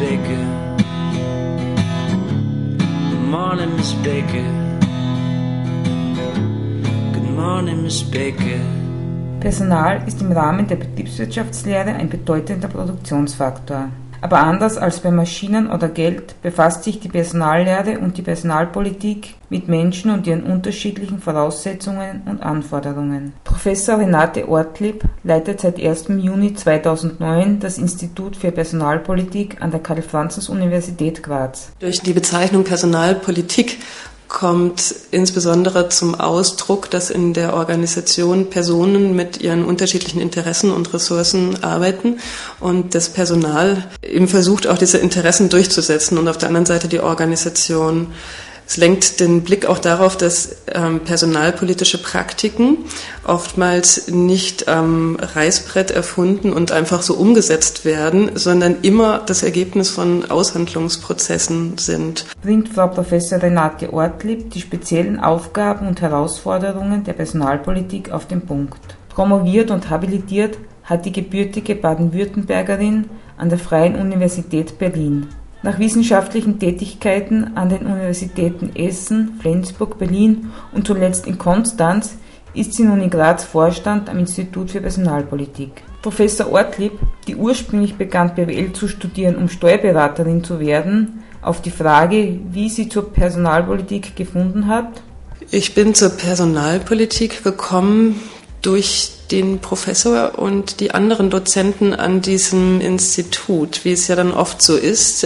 Baker. Good morning, Miss Baker. Good morning, Miss Baker. Personal ist im Rahmen der Betriebswirtschaftslehre ein bedeutender Produktionsfaktor. Aber anders als bei Maschinen oder Geld befasst sich die Personallehre und die Personalpolitik mit Menschen und ihren unterschiedlichen Voraussetzungen und Anforderungen. Professor Renate Ortlieb leitet seit 1. Juni 2009 das Institut für Personalpolitik an der Karl-Franzens-Universität Graz. Durch die Bezeichnung Personalpolitik kommt insbesondere zum Ausdruck, dass in der Organisation Personen mit ihren unterschiedlichen Interessen und Ressourcen arbeiten und das Personal eben versucht, auch diese Interessen durchzusetzen und auf der anderen Seite die Organisation. Es lenkt den Blick auch darauf, dass personalpolitische Praktiken oftmals nicht am Reißbrett erfunden und einfach so umgesetzt werden, sondern immer das Ergebnis von Aushandlungsprozessen sind. Bringt Frau Professor Renate Ortlieb die speziellen Aufgaben und Herausforderungen der Personalpolitik auf den Punkt. Promoviert und habilitiert hat die gebürtige Baden-Württembergerin an der Freien Universität Berlin. Nach wissenschaftlichen Tätigkeiten an den Universitäten Essen, Flensburg, Berlin und zuletzt in Konstanz ist sie nun in Graz Vorstand am Institut für Personalpolitik. Professor Ortlieb, die ursprünglich begann BWL zu studieren, um Steuerberaterin zu werden, auf die Frage, wie sie zur Personalpolitik gefunden hat. Ich bin zur Personalpolitik gekommen durch den Professor und die anderen Dozenten an diesem Institut, wie es ja dann oft so ist.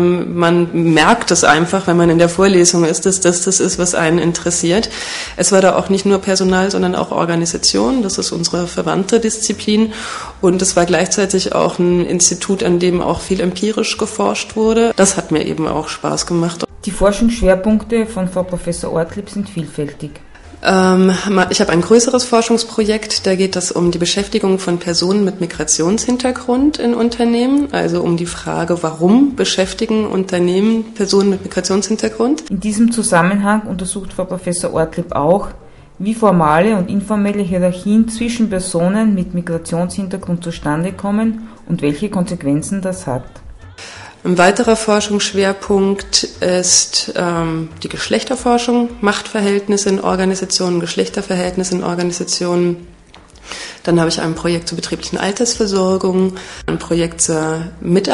Man merkt es einfach, wenn man in der Vorlesung ist, dass das ist, was einen interessiert. Es war da auch nicht nur Personal, sondern auch Organisation. Das ist unsere verwandte Disziplin. Und es war gleichzeitig auch ein Institut, an dem auch viel empirisch geforscht wurde. Das hat mir eben auch Spaß gemacht. Die Forschungsschwerpunkte von Frau Professor Ortlieb sind vielfältig. Ich habe ein größeres Forschungsprojekt, da geht es um die Beschäftigung von Personen mit Migrationshintergrund in Unternehmen, also um die Frage, warum beschäftigen Unternehmen Personen mit Migrationshintergrund. In diesem Zusammenhang untersucht Frau Professor Ortlieb auch, wie formale und informelle Hierarchien zwischen Personen mit Migrationshintergrund zustande kommen und welche Konsequenzen das hat. Ein weiterer Forschungsschwerpunkt ist die Geschlechterforschung, Machtverhältnisse in Organisationen, Geschlechterverhältnisse in Organisationen. Dann habe ich ein Projekt zur betrieblichen Altersversorgung, ein Projekt zur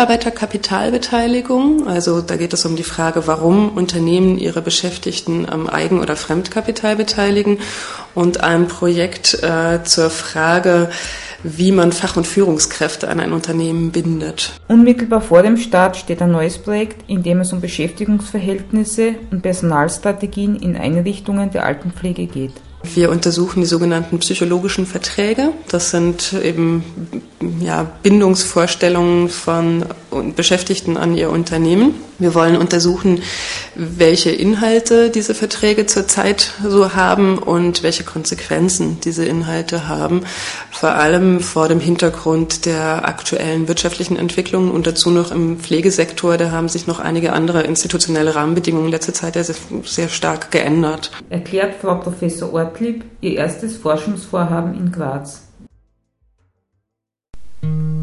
Mitarbeiterkapitalbeteiligung. Also da geht es um die Frage, warum Unternehmen ihre Beschäftigten am Eigen- oder Fremdkapital beteiligen. Und ein Projekt zur Frage, wie man Fach- und Führungskräfte an ein Unternehmen bindet. Unmittelbar vor dem Start steht ein neues Projekt, in dem es um Beschäftigungsverhältnisse und Personalstrategien in Einrichtungen der Altenpflege geht. Wir untersuchen die sogenannten psychologischen Verträge. Das sind eben Bindungsvorstellungen von Beschäftigten an ihr Unternehmen. Wir wollen untersuchen, welche Inhalte diese Verträge zurzeit so haben und welche Konsequenzen diese Inhalte haben. Vor allem vor dem Hintergrund der aktuellen wirtschaftlichen Entwicklungen und dazu noch im Pflegesektor. Da haben sich noch einige andere institutionelle Rahmenbedingungen in letzter Zeit sehr stark geändert. Erklärt Frau Professor Ortlieb ihr erstes Forschungsvorhaben in Graz.